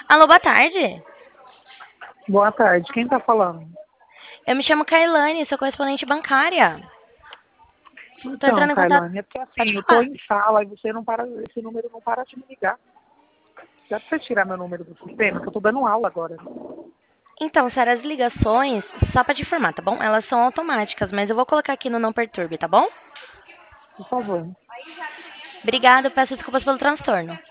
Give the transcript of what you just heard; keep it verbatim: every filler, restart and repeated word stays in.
Alô, boa tarde. Boa tarde, quem tá falando? Eu me chamo Kailane, sou correspondente bancária. Tô Então, entrando em contato. Kailane, é porque Pode assim, eu tô falar. em sala e você não para, esse número não para de me ligar. Dá pra você tirar meu número do sistema, que eu tô dando aula agora. Então, Sara, as ligações, só pra te informar, tá bom? Elas são automáticas, mas eu vou colocar aqui no não perturbe, tá bom? Por favor. Obrigada, peço desculpas pelo transtorno.